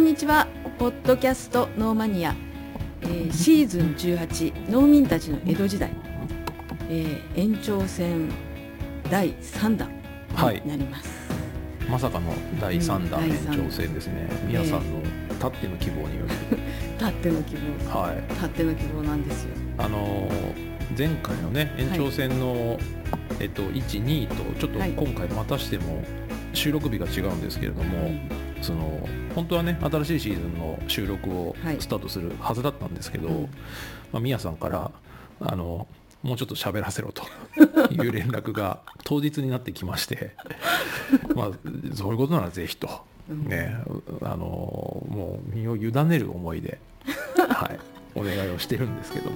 んにちは。ポッドキャストノーマニア、シーズン18農民たちの江戸時代、延長戦第3弾になります、 はい、まさかの第3弾延長戦ですね。皆さんのたっての希望によるたっての希望、はい、たっての希望なんですよ。 前回のね延長戦の、1、2とちょっと今回またしても収録日が違うんですけれども、その本当はね新しいシーズンの収録をスタートするはずだったんですけど、みやさんからもうちょっと喋らせろという連絡が当日になってきましてそういうことならぜひと、ね、もう身を委ねる思いで、はい、お願いをしてるんですけども、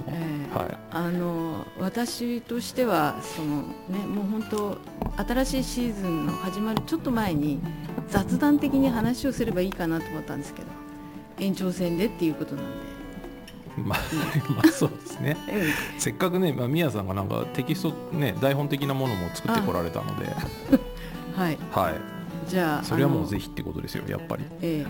私としてはもう本当新しいシーズンの始まるちょっと前に雑談的に話をすればいいかなと思ったんですけど、延長戦でっていうことなんでそうですねせっかくね、みやさんがなんかテキスト、ね、台本的なものも作ってこられたのではい、 はい、 じゃあそれはもうぜひってことですよやっぱり。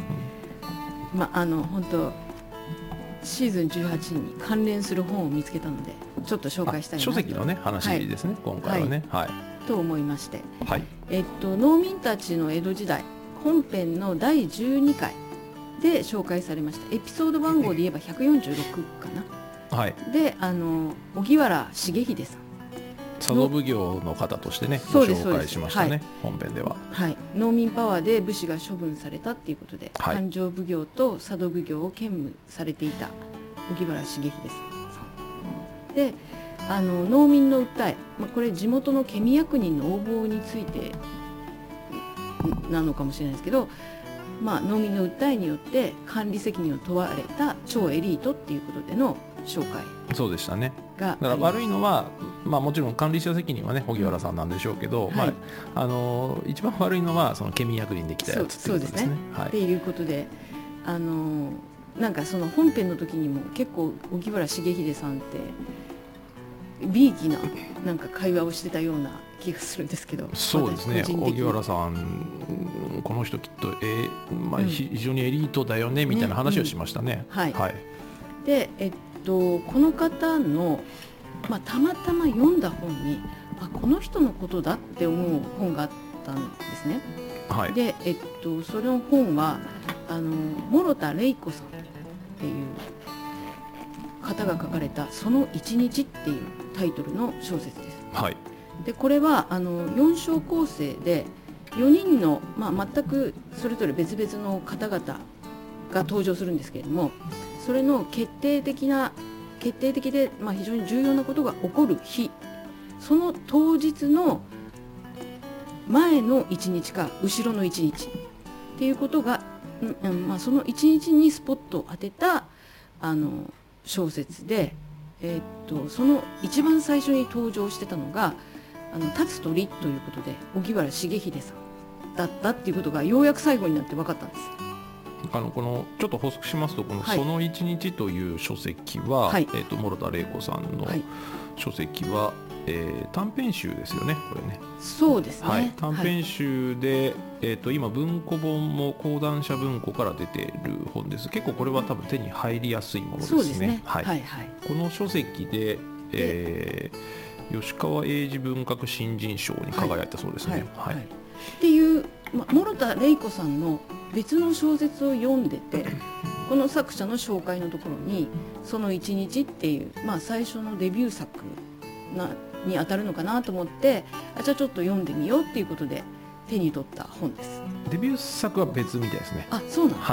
本当シーズン18に関連する本を見つけたのでちょっと紹介したいなと。 書籍のね話ですね、今回はね、 と思いまして、 農民たちの江戸時代本編の第12回で紹介されました。エピソード番号で言えば146かな、で荻原重秀さん、 佐渡奉行の方としてねご紹介しましたね、本編では、 農民パワーで武士が処分されたっていうことで、勘定奉行と佐渡奉行を兼務されていた荻原重秀さんで、農民の訴え、これ地元のケミ役人の横暴についてなのかもしれないですけど、農民の訴えによって管理責任を問われた超エリートっていうことでの紹介。 そうでしたね。だから悪いのは、もちろん管理者責任はね荻原さんなんでしょうけど、一番悪いのはそのケミ役人で来たやつっていうことですね。 っていうことで、なんかその本編の時にも結構荻原重秀さんってビーキななんか会話をしてたような気がするんですけど。 そうですね、荻原さんこの人きっと、非常にエリートだよねみたいな話をしましたね。 で、この方の、たまたま読んだ本にこの人のことだって思う本があったんですね。で、その本は諸田玲子さんっていう方が書かれた「その一日」っていうタイトルの小説です。でこれは4章構成で4人の、全くそれぞれ別々の方々が登場するんですけれども、それの決定的で、非常に重要なことが起こる日、その当日の前の1日か後ろの1日っていうことが、その1日にスポットを当てた小説で、その一番最初に登場してたのが立つ鳥ということで荻原重秀さんだったっていうことがようやく最後になって分かったんです。 このちょっと補足しますと、このその一日という書籍は、諸田玲子さんの書籍は、短編集ですよね、これね。 そうですね、 短編集で、今文庫本も講談社文庫から出ている本です。結構これは多分手に入りやすいものですね。 そうですね、 この書籍で、吉川英治文学新人賞に輝いたそうですね。 っていう、諸田玲子さんの別の小説を読んでて、この作者の紹介のところに「その一日」っていう、最初のデビュー作に当たるのかなと思って、じゃあちょっと読んでみようっていうことで手に取った本です。 デビュー作は別みたいですね。 そうなんです、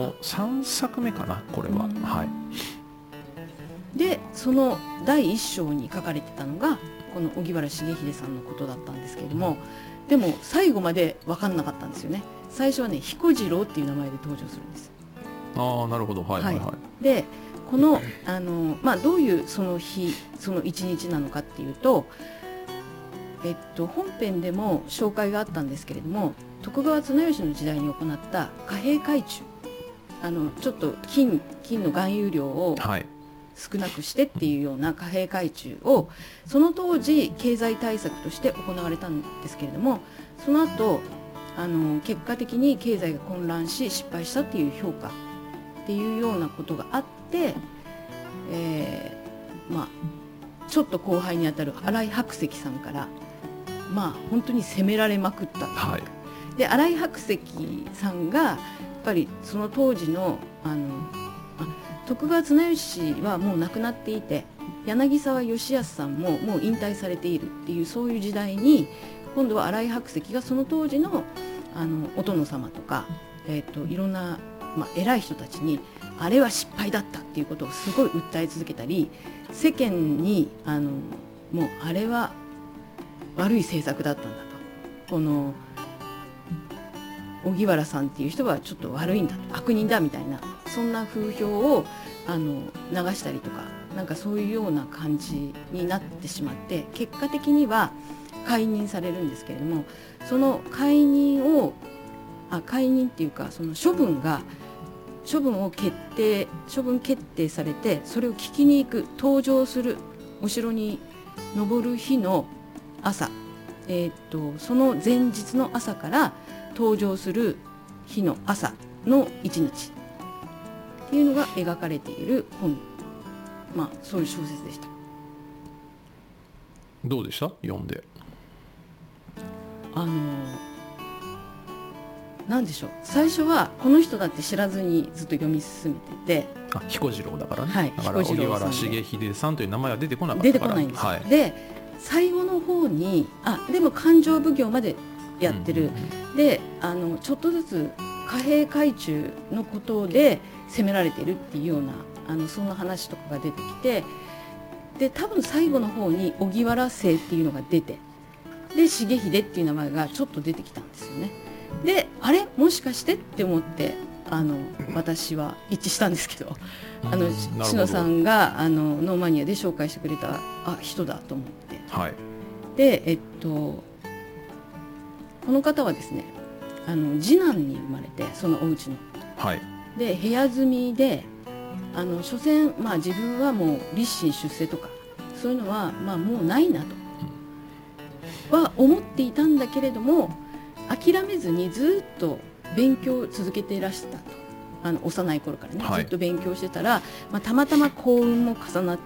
3作目かなこれは。 でその第一章に書かれてたのがこの荻原重秀さんのことだったんですけれども、でも最後まで分かんなかったんですよね。最初はね彦次郎っていう名前で登場するんです。 なるほど。 でこのどういうその日その一日なのかっていうと、本編でも紹介があったんですけれども、徳川綱吉の時代に行った貨幣改鋳、ちょっと金の含有量を少なくしてっていうような貨幣改鋳をその当時経済対策として行われたんですけれども、その後結果的に経済が混乱し失敗したっていう評価っていうようなことがあって、ちょっと後輩にあたる新井白石さんから本当に責められまくった、 はい、 で新井白石さんがやっぱりその当時の徳川綱吉はもう亡くなっていて、柳沢義康さんももう引退されているっていうそういう時代に、今度は新井白石がその当時のお殿様とか、いろんな、偉い人たちにあれは失敗だったっていうことをすごい訴え続けたり、世間にもうあれは悪い政策だったんだと、この荻原さんっていう人はちょっと悪いんだと、悪人だみたいな、そんな風評を流したりとか、なんかそういうような感じになってしまって、結果的には解任されるんですけれども、その解任っていうか、その処分決定されて、それを聞きに行く、登場する、お城に登る日の朝、その前日の朝から登場する日の朝の一日っていうのが描かれている本、そういう小説でした。 どうでした？読んで。 なんでしょう、最初はこの人だって知らずにずっと読み進めてて、 彦次郎だからね、 はい、 だから荻原重秀さんという名前は出てこなかったから、 出てこないんですよ、はい、で最後の方にでも勘定奉行までやってる、でちょっとずつ貨幣改鋳のことで責められているっていうようなそんな話とかが出てきて、で多分最後の方に荻原姓っていうのが出て、で重秀っていう名前がちょっと出てきたんですよね。であれもしかしてって思って私は一致したんですけど、篠さんがノーマニアで紹介してくれた人だと思って、 はい、 でこの方はですね次男に生まれて、そのお家の、 はい、 で部屋住みで所詮、自分はもう立身出世とかそういうのは、もうないなとは思っていたんだけれども、諦めずにずっと勉強を続けていらしたと、幼い頃からね、ずっと勉強してたら、たまたま幸運も重なって、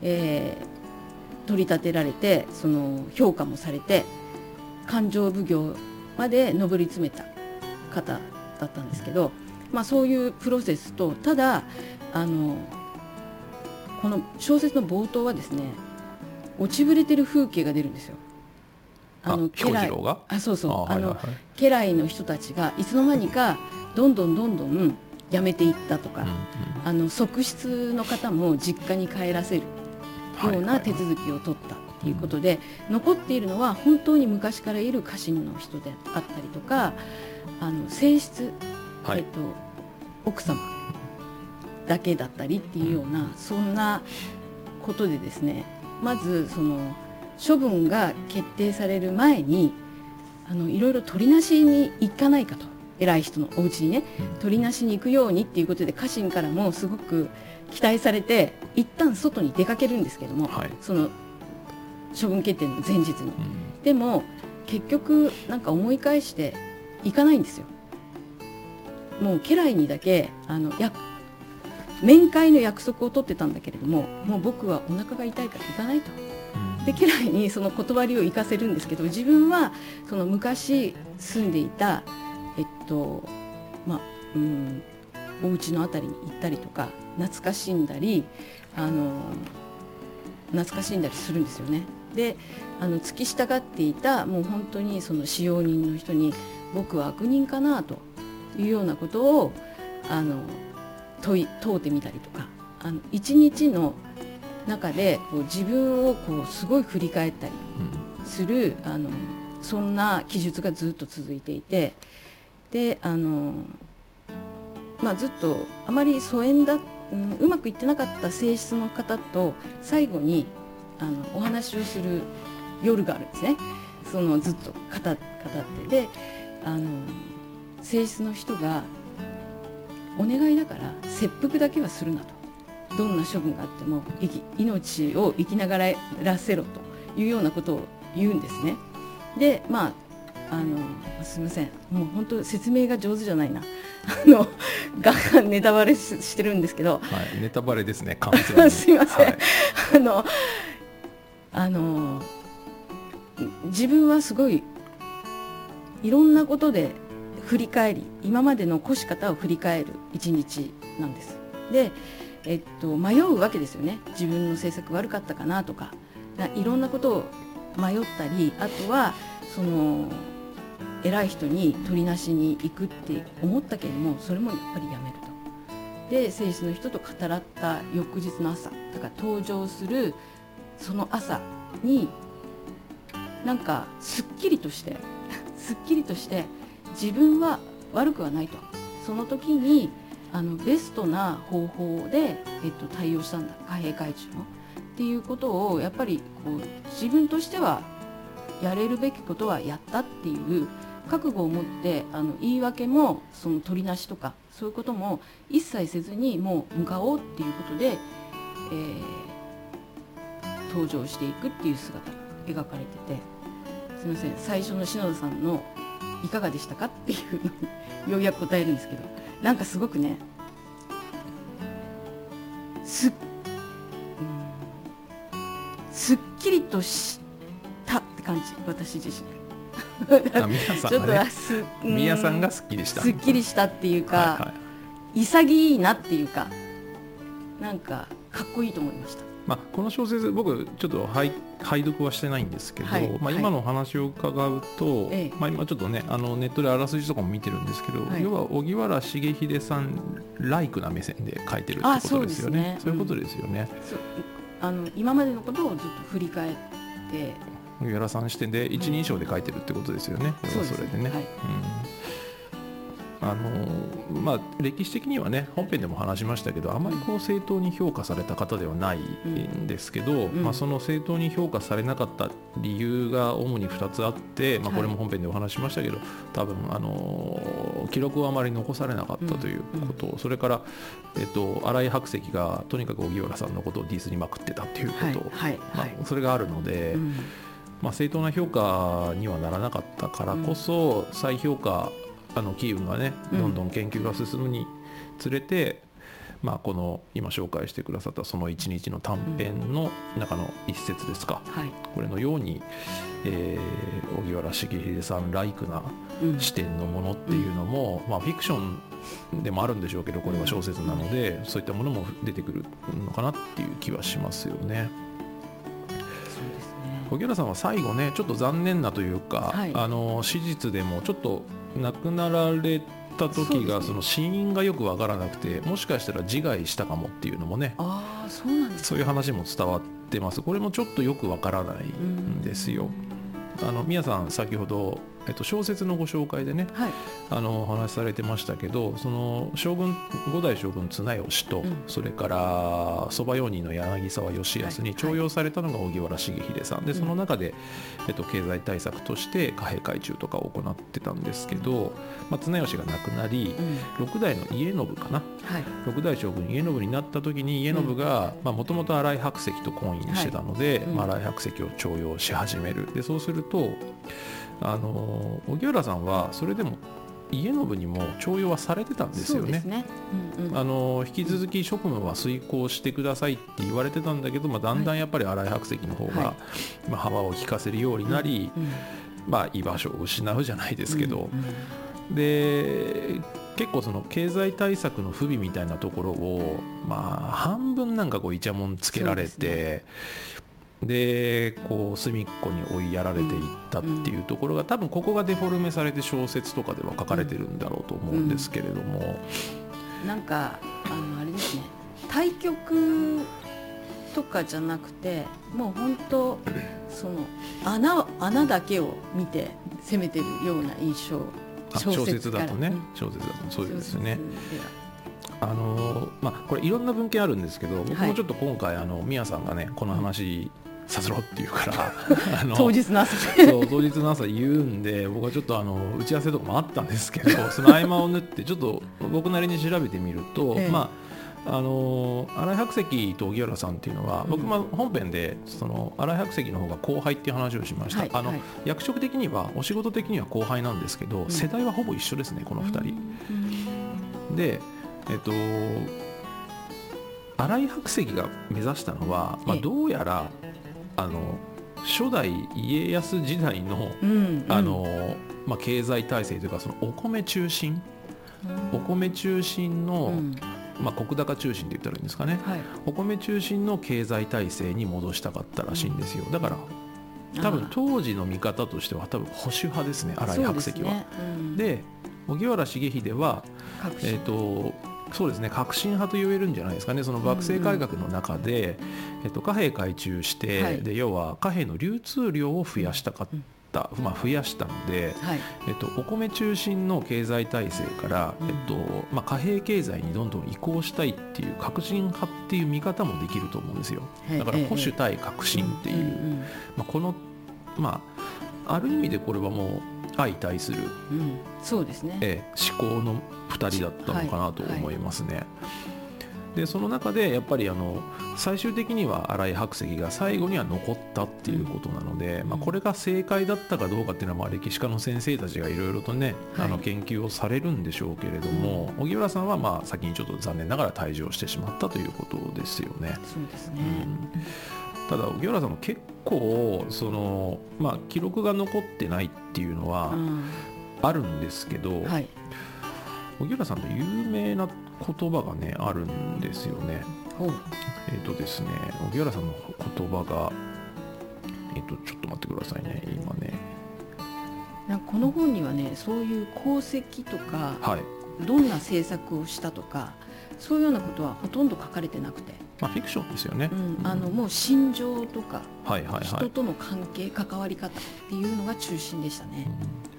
取り立てられて、その評価もされて勘定奉行まで上り詰めた方だったんですけど、そういうプロセスと、ただこの小説の冒頭はですね、落ちぶれてる風景が出るんですよ。 彦次郎が家来の人たちがいつの間にかどんどん辞めていったとか、側室の方も実家に帰らせるような手続きを取ったということで、残っているのは本当に昔からいる家臣の人であったりとか、正室、奥様だけだったりっていうような、そんなことでですね、まずその処分が決定される前にいろいろ取りなしに行かないかと、偉い人のお家にね、取りなしに行くようにっていうことで家臣からもすごく期待されて、一旦外に出かけるんですけども、その処分決定の前日に、でも結局なんか思い返して行かないんですよ。もう家来にだけ面会の約束を取ってたんだけれども、もう僕はお腹が痛いから行かないと。で家来にその断りを行かせるんですけど、自分はその昔住んでいたお家のあたりに行ったりとか、懐かしんだりするんですよね。で付き従っていたもう本当にその使用人の人に、僕は悪人かなというようなことを問うてみたりとか、一日の中でこう自分をこうすごい振り返ったりする、そんな記述がずっと続いていて、でずっとあまり疎遠うまくいってなかった正室の方と最後にお話をする夜があるんですね。そのずっと語ってで正室の人が、お願いだから切腹だけはするなと、どんな処分があっても命を生きながらせろというようなことを言うんですね。ですみません、もう本当説明が上手じゃないなガンガンネタバレしてるんですけど、 はい、ネタバレですね、完全にすみません、はい、自分はすごいいろんなことで振り返り、今までの越し方を振り返る一日なんです。で、迷うわけですよね。自分の政策悪かったかなとか、いろんなことを迷ったり、あとはその偉い人に取りなしに行くって思ったけれども、それもやっぱりやめると。で、政治の人と語らった翌日の朝、だから登場するその朝になんかすっきりとして自分は悪くはないと。その時にベストな方法で、対応したんだ、貨幣改鋳のっていうことをやっぱりこう自分としてはやれるべきことはやったっていう覚悟を持って、言い訳もその取りなしとかそういうことも一切せずにもう向かおうっていうことで、登場していくっていう姿が描かれてて、すみません、最初の篠田さんのいかがでしたかっていうのにようやく答えるんですけど、なんかすごくね、すっきりとしたって感じ、私自身が宮さんがね、宮さんがすっきりした、 すっきりしたっていうか、はいはい、潔いなっていうか、なんかかっこいいと思いました。 この小説、僕ちょっと拝読はしてないんですけど、はい、今のお話を伺うと、今ちょっとね、ネットであらすじとかも見てるんですけど、要は荻原重秀さんライクな目線で書いてるってことですよね。そういうことですよね。 今までのことをずっと振り返って、 荻原さん視点で一人称で書いてるってことですよね。それでね。歴史的にはね、本編でも話しましたけど、あまり正当に評価された方ではないんですけど、その正当に評価されなかった理由が主に2つあって、これも本編でお話しましたけど、多分記録はあまり残されなかったということ、それから、新井白石がとにかく荻原さんのことをディスりまくってたということ、それがあるので、正当な評価にはならなかったからこそ、再評価機運がね、どんどん研究が進むにつれて、この今紹介してくださったその一日の短編の中の一節ですか、これのように、荻原重秀さんライクな視点のものっていうのも、フィクションでもあるんでしょうけど、これは小説なので、そういったものも出てくるのかなっていう気はしますよね。荻原さんは最後ね、ちょっと残念なというか、史実でもちょっと亡くなられた時が、その死因がよく分からなくて、もしかしたら自害したかもっていうのもね、そういう話も伝わってます。これもちょっとよく分からないんですよ。宮さん先ほど、小説のご紹介でね、お話しされてましたけど、その五代将軍綱吉と、それから側用人の柳沢義康に重用されたのが荻原重秀さんで、その中で、経済対策として貨幣改鋳とかを行ってたんですけど、綱吉が亡くなり、六代の家信かな、六代将軍家信になった時に、家信がもともと新井白石と婚姻してたので、新井白石を重用し始める。でそうすると荻原さんはそれでも家信にも重用はされてたんですよね。引き続き職務は遂行してくださいって言われてたんだけど、だんだんやっぱり新井白石の方が、幅を利かせるようになり、居場所を失うじゃないですけど、で結構その経済対策の不備みたいなところを、半分なんかイチャモンつけられて、で隅っこに追いやられていったっていうところが、多分ここがデフォルメされて小説とかでは書かれてるんだろうと思うんですけれども、 なんかあれですね、対局とかじゃなくて、もう本当その穴だけを見て攻めてるような印象。 小説だとね、小説だとそうですね。これいろんな文献あるんですけど、僕もちょっと今回宮さんがね、この話させろって言うから当日の朝当日の朝言うんで、僕はちょっと打ち合わせとかもあったんですけど、その合間を縫ってちょっと僕なりに調べてみると、 新井白石と荻原さんっていうのは、僕も本編でその新井白石の方が後輩っていう話をしました、役職的にはお仕事的には後輩なんですけど、世代はほぼ一緒ですね、この2人、で新井白石が目指したのは、どうやら初代家康時代の、経済体制というか、そのお米中心の、石高中心って言ったらいいんですかね、お米中心の経済体制に戻したかったらしいんですよ。だから多分当時の見方としては多分保守派ですね、新井白石は。で荻原重秀はそうですね、革新派と言えるんじゃないですかね。その幕政改革の中で、貨幣改鋳して、で要は貨幣の流通量を増やしたかった、増やしたので、お米中心の経済体制から、貨幣経済にどんどん移行したいっていう革新派っていう見方もできると思うんですよ。だから保守対革新っていう、このある意味でこれはもう相対する、 そうですね、 思考の2人だったのかなと思いますね。でその中でやっぱり最終的には新井白石が最後には残ったっていうことなので、これが正解だったかどうかっていうのは歴史家の先生たちがいろいろとね、研究をされるんでしょうけれども、荻原さんは先にちょっと残念ながら退場してしまったということですよね。 そうですね、 ただ荻原さんも結構記録が残ってないっていうのはあるんですけど、荻原さんの有名な言葉がねあるんですよね。ですね、荻原さんの言葉がちょっと待ってくださいね、今ね。 なんかこの本にはね、そういう功績とか、どんな政策をしたとか、そういうようなことはほとんど書かれてなくて、 フィクションですよね。 もう心情とか、人との関係、関わり方っていうのが中心でしたね。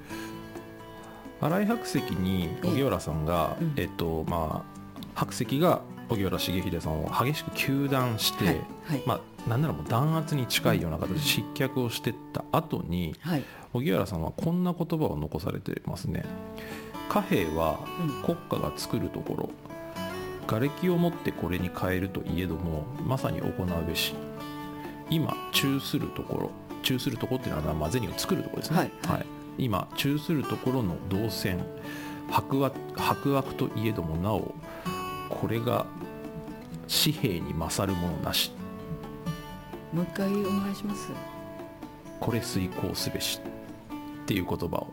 新井白石に荻原さんが、白石が荻原重秀さんを激しく糾弾して、なんならもう弾圧に近いような形で失脚をしていった後に、荻原さんはこんな言葉を残されてますね。貨幣は国家が作るところ、瓦礫をもってこれに変えるといえどもまさに行うべし。今中するところ、中するところっていうのは銭を作るところですね。今中するところの銅銭、白悪といえどもなおこれが紙幣に勝るものなし。 もう一回お願いします。 これ遂行すべしっていう言葉を、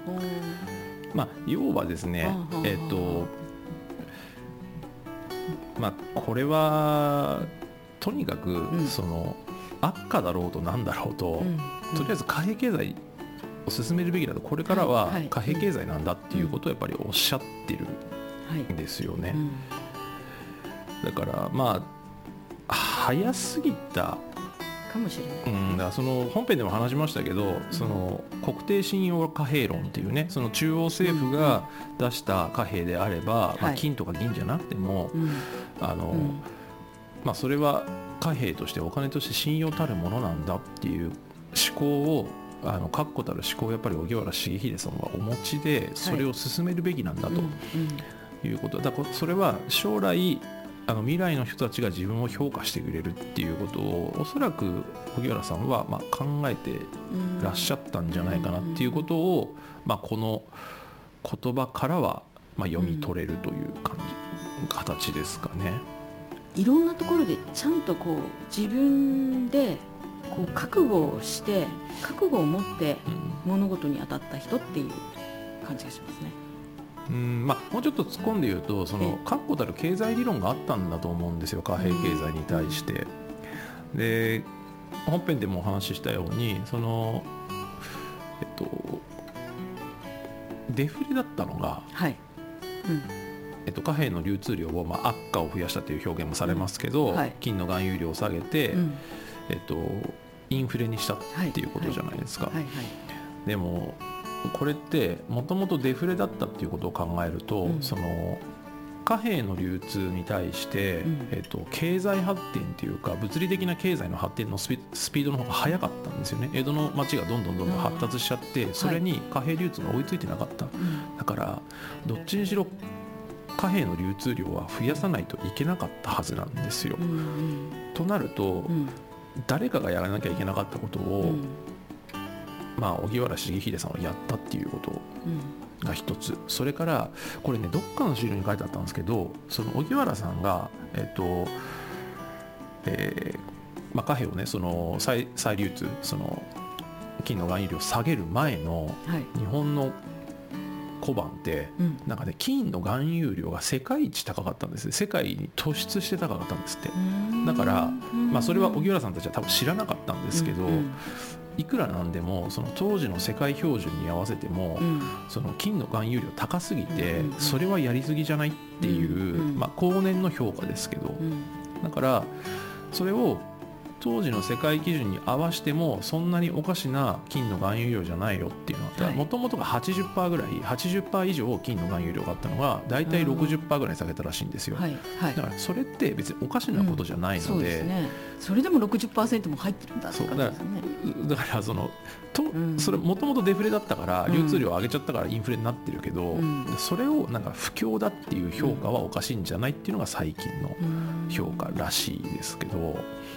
要はですね、これはとにかくその悪化だろうとなんだろうと、とりあえず貨幣経済を進めるべきだと、これからは貨幣経済なんだっていうことをやっぱりおっしゃってるんですよね。だから早すぎたかもしれない。 だからその本編でも話しましたけど、その国定信用貨幣論っていうね、その中央政府が出した貨幣であれば、金とか銀じゃなくても、それは貨幣としてお金として信用たるものなんだっていう思考を確固たる思考をやっぱり荻原重秀さんはお持ちで、それを進めるべきなんだということだから、それは将来未来の人たちが自分を評価してくれるっていうことをおそらく荻原さんは考えてらっしゃったんじゃないかなっていうことを、この言葉からは読み取れるという形ですかね。 いろんなところでちゃんと自分で覚悟をして、覚悟を持って物事に当たった人っていう感じがしますね。 もうちょっと突っ込んで言うと、その確固たる経済理論があったんだと思うんですよ、貨幣経済に対して。で本編でもお話ししたように、そのデフレだったのが、貨幣の流通量を悪化を増やしたという表現もされますけど、金の含有量を下げて、インフレにしたっていうことじゃないですか。でもこれってもともとデフレだったっていうことを考えると、その貨幣の流通に対して、経済発展というか物理的な経済の発展のスピードの方が速かったんですよね。江戸の町がどんどん発達しちゃって、それに貨幣流通が追いついてなかった。だからどっちにしろ貨幣の流通量は増やさないといけなかったはずなんですよ。となると、誰かがやらなきゃいけなかったことを、荻原重秀さんはやったっていうことが一つ。それからこれね、どっかの資料に書いてあったんですけど、その荻原さんが貨幣をね、その再流通、その金の含有量を下げる前の日本の小判って、なんかね、金の含有量が世界一高かったんですね。世界に突出して高かったんですって。だから、それは荻原さんたちは多分知らなかったんですけど、いくらなんでもその当時の世界標準に合わせても、その金の含有量高すぎて、それはやりすぎじゃないっていう、後年の評価ですけど、だからそれを当時の世界基準に合わせてもそんなにおかしな金の含有量じゃないよっていうのは、もともとが 80% ぐらい、80% 以上金の含有量があったのがだいたい 60% ぐらい下げたらしいんですよ。だからそれって別におかしなことじゃないので、 そうですね、それでも 60% も入ってるんだって感じですね。 だからそれもともとデフレだったから流通量を上げちゃったからインフレになってるけど、それをなんか不況だっていう評価はおかしいんじゃないっていうのが最近の評価らしいですけど、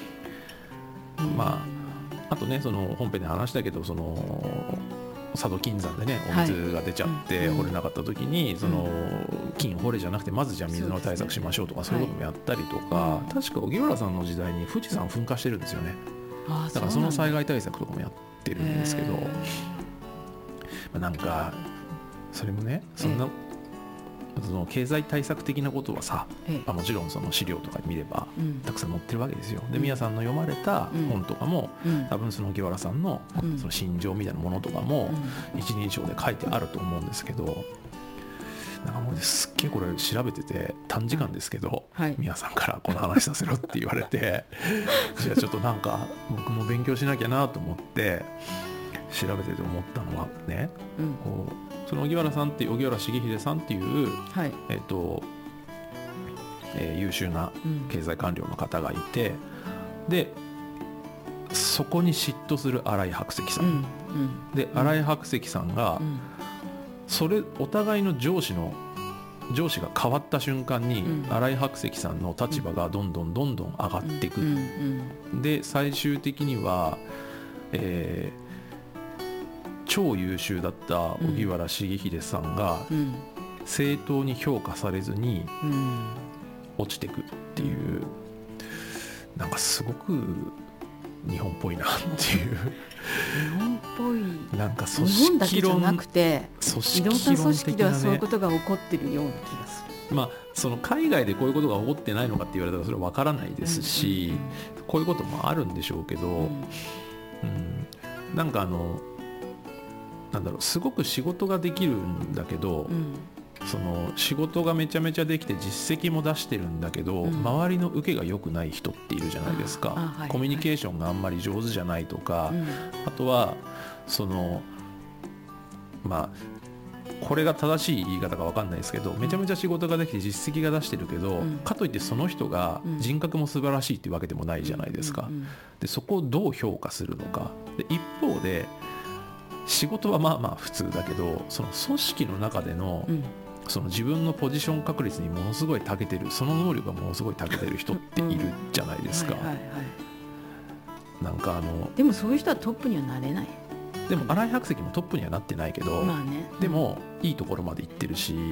あとね、その本編で話したけど、その佐渡金山でね、お水が出ちゃって掘れなかった時に、その金掘れじゃなくてまずじゃあ水の対策しましょうとか、そういうこともやったりとか、確か荻原さんの時代に富士山噴火してるんですよね。だからその災害対策とかもやってるんですけど、なんかそれもね、そんなその経済対策的なことはさ、もちろんその資料とか見ればたくさん載ってるわけですよ。で、宮さんの読まれた本とかも、多分その荻原さんのその心情みたいなものとかも一人称で書いてあると思うんですけど、なんかもうすっげえこれ調べてて短時間ですけど、宮さんからこの話させろって言われてじゃあちょっとなんか僕も勉強しなきゃなと思って調べてて思ったのはね、こうその荻原さんっていう荻原重秀さんっていう、優秀な経済官僚の方がいて、でそこに嫉妬する新井白石さん、で新井白石さんが、お互いの上司が変わった瞬間に、新井白石さんの立場がどんどん上がっていく、で最終的には、超優秀だった荻原重秀さんが正当に評価されずに落ちていくっていう、なんかすごく日本っぽいなっていう。 日本っぽい。 なんか組織論だけじゃなくて、いろんな組織ではそういうことが起こってるような気がする。 その海外でこういうことが起こってないのかって言われたらそれは分からないですし、こういうこともあるんでしょうけど、なんかなんだろう、すごく仕事ができるんだけど、その仕事がめちゃめちゃできて実績も出してるんだけど、周りの受けが良くない人っているじゃないですか。コミュニケーションがあんまり上手じゃないとか、あとはそのこれが正しい言い方か分かんないですけど、めちゃめちゃ仕事ができて実績が出してるけど、かといってその人が人格も素晴らしいっていうわけでもないじゃないですか。でそこをどう評価するのか。で一方で仕事は普通だけど、その組織の中での、その自分のポジション確率にものすごい長けてる、その能力がものすごい長けてる人っているじゃないですか。なんかでもそういう人はトップにはなれない。 でも新井白石もトップにはなってないけど、でもいいところまで行ってるし、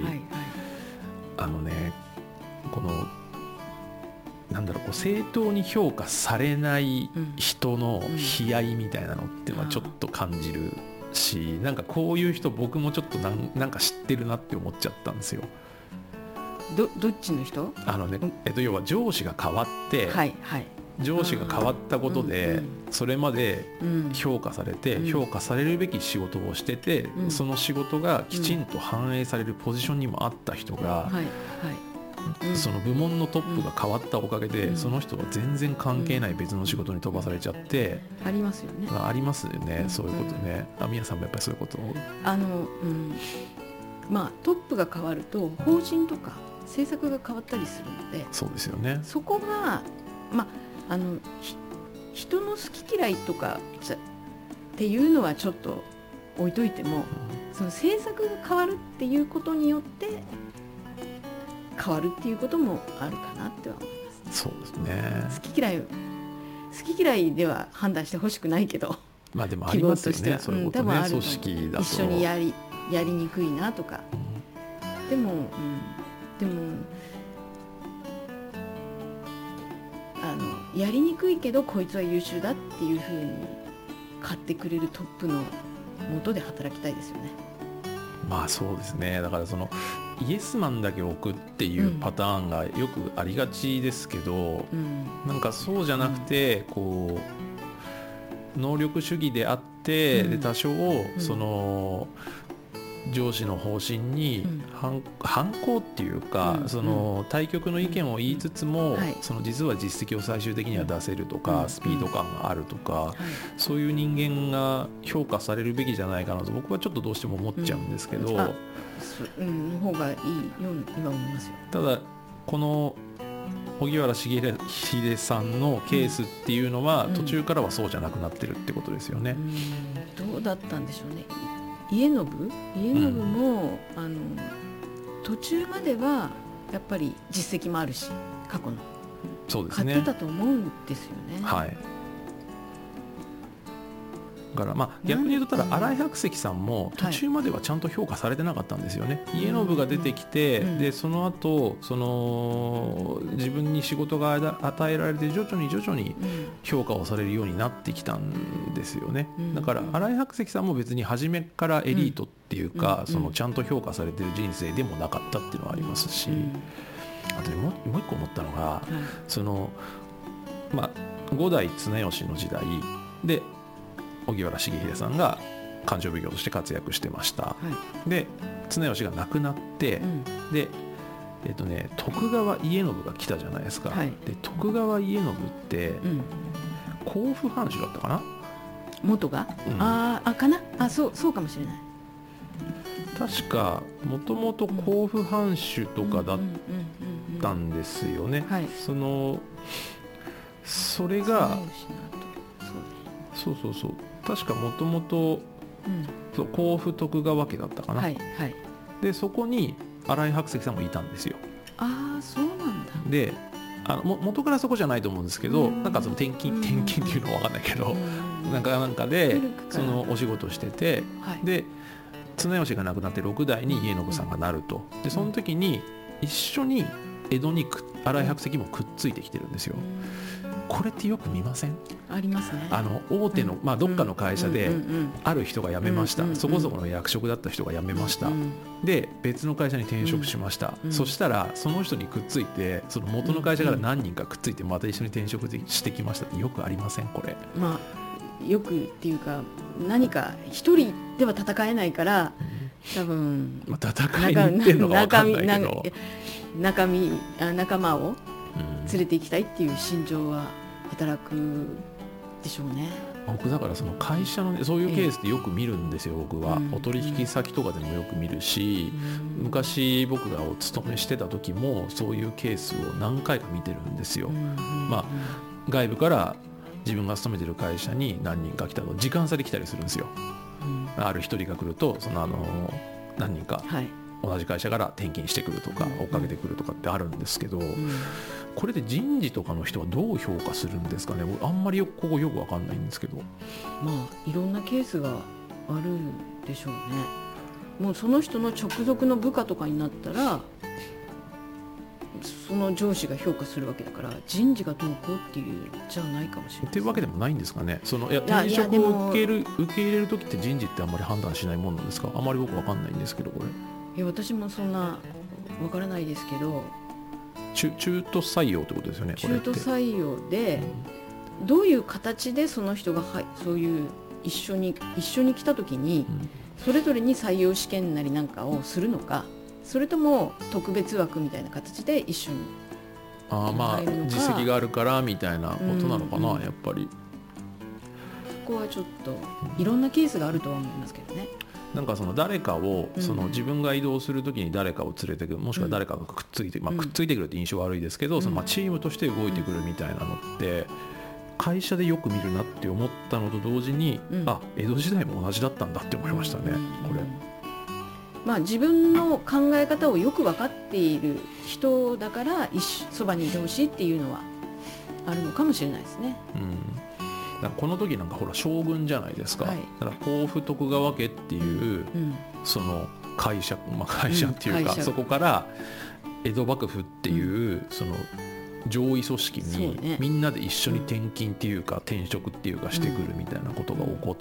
このなんだろう、こう正当に評価されない人の悲哀みたいなのっていうのはちょっと感じるし、なんかこういう人僕もちょっとなんか知ってるなって思っちゃったんですよ。 どっちの人？ 要は上司が変わって、上司が変わったことでそれまで評価されて、評価されるべき仕事をしてて、その仕事がきちんと反映されるポジションにもあった人が、その部門のトップが変わったおかげで、その人が全然関係ない別の仕事に飛ばされちゃって、 ありますよね。 ありますよね、そういうことね。宮さんもやっぱりそういうことをトップが変わると法人とか政策が変わったりするので、 そうですよね。 そこが人の好き嫌いとかっていうのはちょっと置いといても、その政策が変わるっていうことによって変わるっていうこともあるかなっては思います。 そうですね。 好き嫌いでは判断してほしくないけど、 まあでもありますよね、そういうことね、組織だと一緒にやりにくいなとか、でもやりにくいけどこいつは優秀だっていうふうに買ってくれるトップの元で働きたいですよね。 まあそうですね。だからそのイエスマンだけ置くっていうパターンがよくありがちですけど、なんかそうじゃなくて、こう能力主義であって、で多少その上司の方針に反抗っていうか、その対局の意見を言いつつも、その実は実績を最終的には出せるとか、スピード感があるとか、そういう人間が評価されるべきじゃないかなと僕はちょっとどうしても思っちゃうんですけど、 の方がいいように今思いますよ。 ただこの荻原重秀さんのケースっていうのは、途中からはそうじゃなくなってるってことですよね。 どうだったんでしょうね。家信も、途中まではやっぱり実績もあるし、過去のそうですね、 買ってたと思うんですよね。 はい。だから逆に言うと、ただ新井白石さんも途中まではちゃんと評価されてなかったんですよね。家信が出てきて、でその後自分に仕事が与えられて徐々に評価をされるようになってきたんですよね。だから新井白石さんも別に初めからエリートっていうか、そのちゃんと評価されてる人生でもなかったっていうのはありますし、あともう一個思ったのが、五代綱吉の時代で荻原重秀さんが勘定奉行として活躍してました、で綱吉が亡くなって、で徳川家信が来たじゃないですか、で徳川家信って、甲府藩主だったかな、 元が、かな、そうかもしれない。 確かもともと甲府藩主とかだったんですよね。それがそう確かもともと甲府徳川家だったかな、でそこに新井白石さんもいたんですよ。 そうなんだ。 で元からそこじゃないと思うんですけど、なんかその転勤っていうのは分かんないけど、なんかでそのお仕事してて、で綱吉が亡くなって6代に家信さんがなると。でその時に一緒に江戸に新井白石もくっついてきてるんですよ。これってよく見ません？ ありますね。 大手の、どっかの会社である人が辞めました、そこそこの役職だった人が辞めました、で別の会社に転職しました、そしたらその人にくっついて、その元の会社から何人かくっついてまた一緒に転職してきましたってよくありません？これよくっていうか、何か一人では戦えないから、多分戦いに行ってんのか分かんないけど、 仲間を連れて行きたいっていう心情は働くでしょうね。 僕だからその会社の、そういうケースってよく見るんですよ。僕はお取引先とかでもよく見るし、昔僕がお勤めしてた時もそういうケースを何回か見てるんですよ。外部から自分が勤めてる会社に何人か来たと時間差で来たりするんですよ。ある一人が来ると何人か同じ会社から転勤してくるとか追っかけてくるとかってあるんですけど、これで人事とかの人はどう評価するんですかね。あんまりここよく分かんないんですけど、 いろんなケースがあるでしょうね。もうその人の直属の部下とかになったらその上司が評価するわけだから、人事がどうこうっていうじゃないかもしれない。 っていうわけでもないんですかね。転職を受け入れる時って人事ってあんまり判断しないもんなんですか？あんまり僕分かんないんですけど、これ私もそんな分からないですけど、 中途採用ってことですよね。 中途採用で、どういう形でその人がそういう一緒に来た時に、それぞれに採用試験なりなんかをするのか、それとも特別枠みたいな形で一緒に実績があるからみたいなことなのかな、やっぱり。 ここはちょっといろんなケースがあるとは思いますけどね。 なんか誰かを自分が移動するときに誰かを連れてくる、もしくは誰かがくっついてくるって印象悪いですけど、チームとして動いてくるみたいなのって会社でよく見るなって思ったのと同時に、江戸時代も同じだったんだって思いましたね。これ自分の考え方をよく分かっている人だからそばにいてほしいっていうのはあるのかもしれないですね。 だからこの時なんかほら将軍じゃないですか、だから甲府徳川家っていう、その会社っていうか、そこから江戸幕府っていう、その上位組織にみんなで一緒に転勤っていうか転職っていうかしてくるみたいなことが起こって、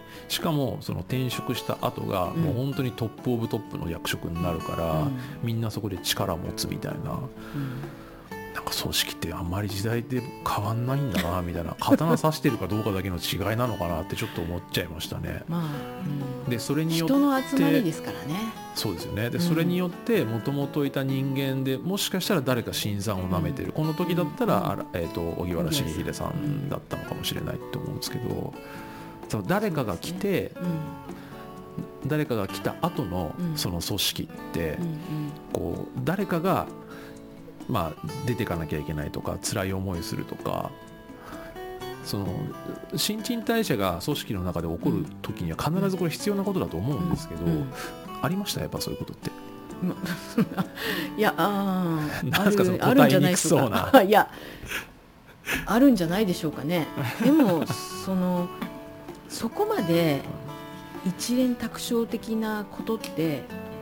しかもその転職した後がもう本当にトップオブトップの役職になるから、みんなそこで力持つみたいな、なんか組織ってあんまり時代で変わんないんだなみたいな、刀刺してるかどうかだけの違いなのかなってちょっと思っちゃいましたね。でそれによって人の集まりですからね。 そうですよね。でそれによってもともといた人間でもしかしたら誰か辛酸をなめてる、この時だったら荻原重秀さんだったのかもしれないって思うんですけど、その誰かが来て、誰かが来た後のその組織って、こう誰かが出ていかなきゃいけないとか辛い思いするとか、その新陳代謝が組織の中で起こる時には必ずこれ必要なことだと思うんですけど、ありましたやっぱそういうことって。 いやなんですかその答えにくそうな。 いやあるんじゃないでしょうかね。でもそこまで一連卓上的なことって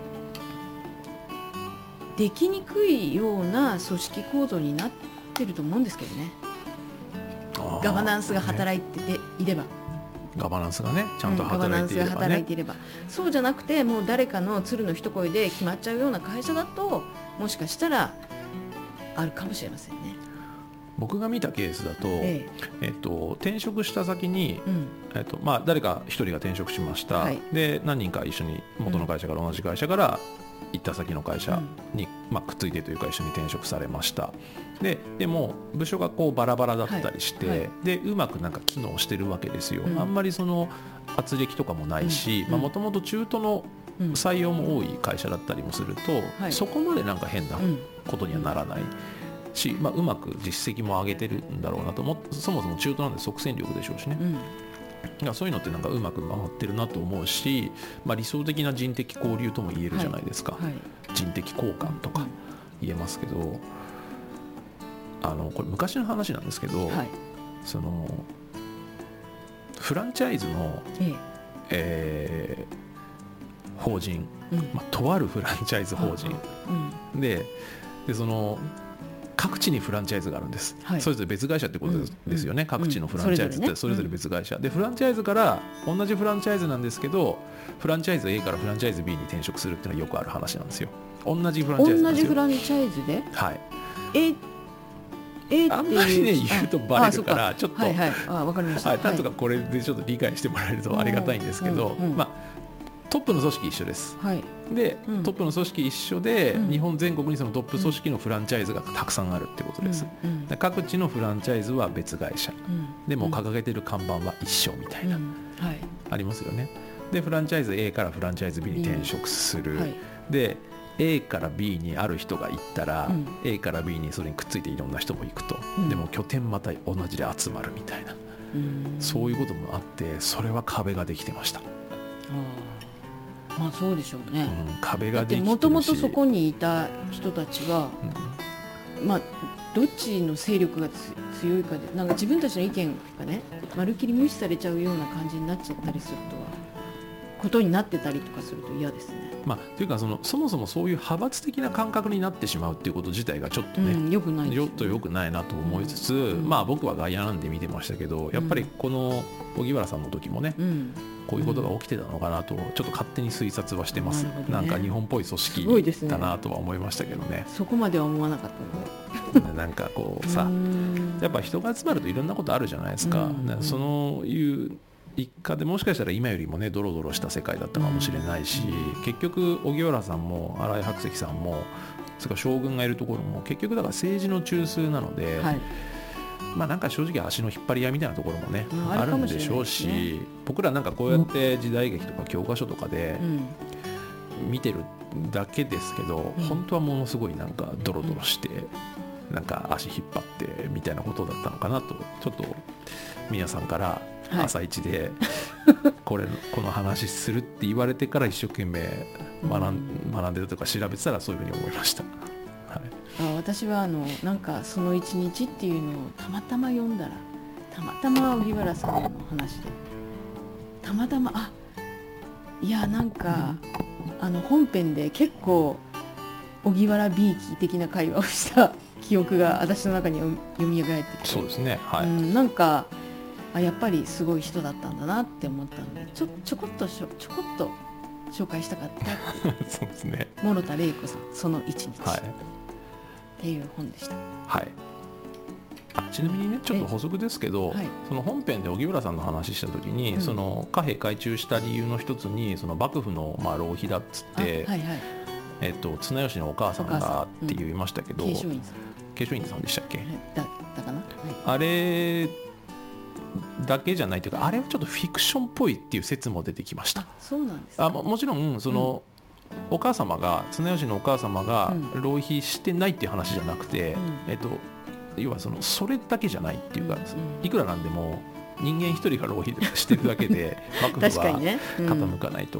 できにくいような組織構造になってると思うんですけどね。ガバナンスが働いていれば、 ガバナンスがねちゃんと働いていればね、 そうじゃなくてもう誰かの鶴の一声で決まっちゃうような会社だともしかしたらあるかもしれませんね。 僕が見たケースだと、転職した先に、誰か一人が転職しました、で何人か一緒に元の会社から同じ会社から行った先の会社に、くっついてというか一緒に転職されました。でも部署がこうバラバラだったりして、でうまくなんか機能してるわけですよ。あんまりその圧力とかもないし、もともと中途の採用も多い会社だったりもすると、そこまでなんか変なことにはならないし、うまく実績も上げてるんだろうなとそもそも中途なんで即戦力でしょうしね、そういうのってなんかうまく回ってるなと思うし、理想的な人的交流とも言えるじゃないですか、人的交換とか言えますけど、これ昔の話なんですけど、そのフランチャイズの、法人、とあるフランチャイズ法人、でその各地にフランチャイズがあるんです、それぞれ別会社ってことですよね、各地のフランチャイズってそれぞれ別会社で、フランチャイズから同じフランチャイズなんですけど、フランチャイズ A からフランチャイズ B に転職するっていうのはよくある話なんですよ。同じフランチャイズなんですよ。 同じフランチャイズで、 あんまりね言うとバレるからちょっとわかりました。 なんとかこれでちょっと理解してもらえるとありがたいんですけど、トップの組織一緒です、で、トップの組織一緒で、日本全国にそのトップ組織のフランチャイズがたくさんあるってことです、各地のフランチャイズは別会社、でも掲げてる看板は一緒みたいな、ありますよね。でフランチャイズ A からフランチャイズ B に転職する、でA から B にある人が行ったら、A から B にそれにくっついていろんな人も行くと、でも拠点また同じで集まるみたいな、そういうこともあって、それは壁ができてました。 そうでしょうね、 壁ができてるし、 もともとそこにいた人たちは、どっちの勢力が強いかでなんか自分たちの意見がねまるっきり無視されちゃうような感じになっちゃったりすることになってたりとかすると嫌ですね。 というかそもそもそういう派閥的な感覚になってしまうっていうこと自体がちょっとね、 よくないですね、 ちょっと良くないなと思いつつ、僕は外野なんで見てましたけど、やっぱりこの荻原さんの時もね、こういうことが起きてたのかなとちょっと勝手に推察はしてます、なんか日本っぽい組織だなとは思いましたけどね。 そこまでは思わなかったのでなんかこうさ、やっぱ人が集まるといろんなことあるじゃないですか、そういう一家でもしかしたら今よりもねドロドロした世界だったかもしれないし、結局荻原さんも新井白石さんもそれから将軍がいるところも結局だから政治の中枢なので、なんか正直足の引っ張り合いみたいなところもね、あるんでしょうし、僕らなんかこうやって時代劇とか教科書とかで見てるだけですけど、本当はものすごいなんかドロドロしてなんか足引っ張ってみたいなことだったのかなと、ちょっと皆さんから朝一でこの話するって言われてから一生懸命学んでるとか調べてたらそういうふうに思いました。はい、 私はなんかその一日っていうのをたまたま読んだら、たまたま荻原さんの話でたまたまいやなんか本編で結構荻原 B 期的な会話をした記憶が私の中に蘇ってきて、 そうですね、はい、 なんかやっぱりすごい人だったんだなって思ったので、ちょこっと紹介したかったってそうですね、 諸田玲子さんその一日、はい、っていう本でした。 はい。ちなみにねちょっと補足ですけど、はい、その本編で荻原さんの話した時に、その貨幣改鋳した理由の一つにその幕府の浪費だっつって、はいはい、綱吉のお母さんがって言いましたけど、慶松院さんでしたっけ、 だったかな、はい、 あれだけじゃないというか、あれはちょっとフィクションっぽいっていう説も出てきました。 そうなんですか。 もちろんその、お母様が綱吉のお母様が浪費してないっていう話じゃなくて、要はそれだけじゃないっていうか、いくらなんでも人間一人が浪費してるだけで幕府は傾かないと。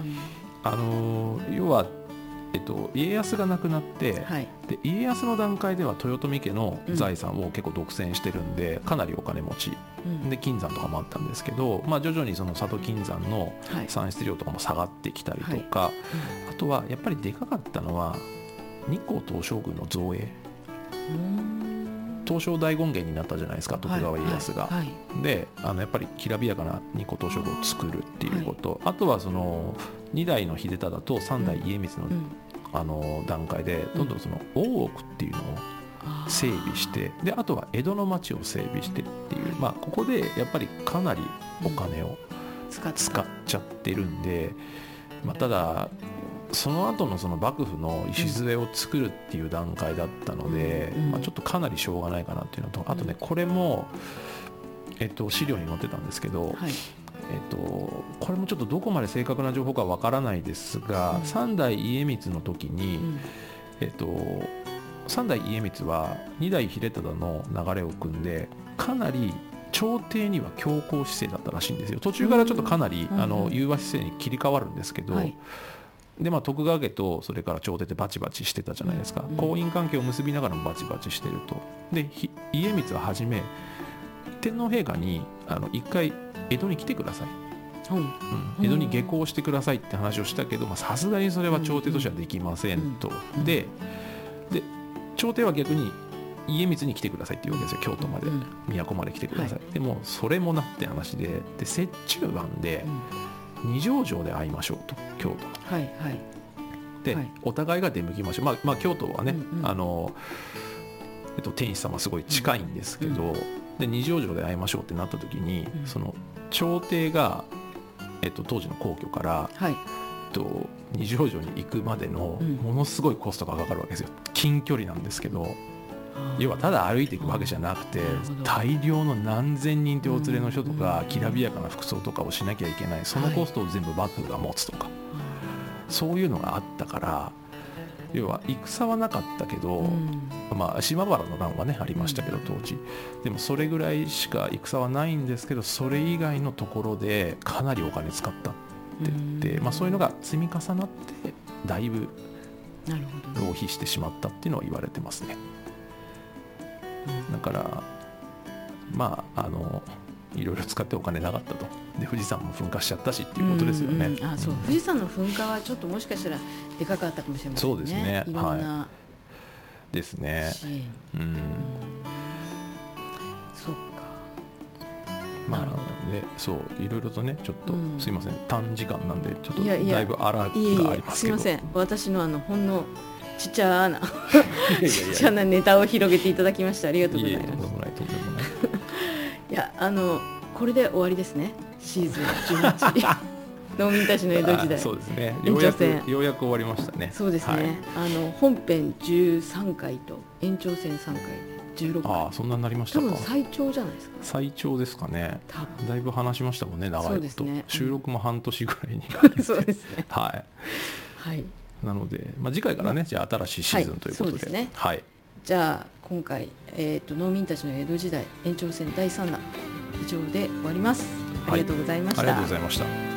要は家康が亡くなって、はい、で家康の段階では豊臣家の財産を結構独占してるんで、かなりお金持ち、で金山とかもあったんですけど、徐々にその佐渡金山の産出量とかも下がってきたりとか、あとはやっぱりでかかったのは日光東照宮の造営、東照大権現になったじゃないですか、徳川家康が、でやっぱりきらびやかな日光東照宮を作るっていうこと、あとはその2代の秀忠と3代家光の、段階でどんどんその大奥っていうのを整備して、であとは江戸の町を整備してっていう、ここでやっぱりかなりお金を使っちゃってるんで、ただその後のその幕府の礎を作るっていう段階だったので、ちょっとかなりしょうがないかなっていうのと、あとねこれも、資料に載ってたんですけど、これもちょっとどこまで正確な情報かわからないですが、3代家光の時に、3代家光は2代秀忠の流れを組んでかなり朝廷には強硬姿勢だったらしいんですよ。途中からちょっとかなり融和姿勢に切り替わるんですけど、で徳川家とそれから朝廷ってバチバチしてたじゃないですか。婚姻関係を結びながらもバチバチしてると。で家光ははじめ天皇陛下に一回江戸に来てください、江戸に下校してくださいって話をしたけど、さすがにそれは朝廷としてはできませんと。で朝廷は逆に家光に来てくださいって言うわけですよ。京都まで、都まで来てください、でもそれもなって話で、折衷案で二条城で会いましょうと、京都の、で、お互いが出向きましょう。京都はね、天子様すごい近いんですけど、で二条城で会いましょうってなった時に、その朝廷が、当時の皇居から、二条城に行くまでのものすごいコストがかかるわけですよ。近距離なんですけど、要はただ歩いていくわけじゃなくて、大量の何千人というお連れの人とか、きらびやかな服装とかをしなきゃいけない、そのコストを全部幕府が持つとか、そういうのがあったから、要は戦はなかったけど、島原の乱はねありましたけど当時、でもそれぐらいしか戦はないんですけど、それ以外のところでかなりお金使ったって言って、そういうのが積み重なってだいぶ浪費してしまったっていうのは言われてますね。だからいろいろ使ってお金なかったと。で富士山も噴火しちゃったしっていうことですよね。 そう富士山の噴火はちょっともしかしたらでかかったかもしれませんね。そうですね、いろんなですね。 そうか。 そういろいろとねちょっと、すいません短時間なんでちょっとだいぶあらがありますけど、 すいません私のほんのちっちゃなネタを広げていただきましてありがとうございます。とんでもないとんでもない。いやこれで終わりですね、シーズン18農民たちの江戸時代。 そうですね、ようやく終わりましたね。 そうですね、本編13回と延長戦3回で16回。 そんなになりましたか。 多分最長じゃないですか。 最長ですかね。だいぶ話しましたもんね、長いこと、収録も半年ぐらいにかけてそうですね、 はい、なので、次回からね、じゃあ新しいシーズンということで、そうですね、 じゃあ今回、農民たちの江戸時代延長戦第3弾以上で終わります。 ありがとうございました。 ありがとうございました。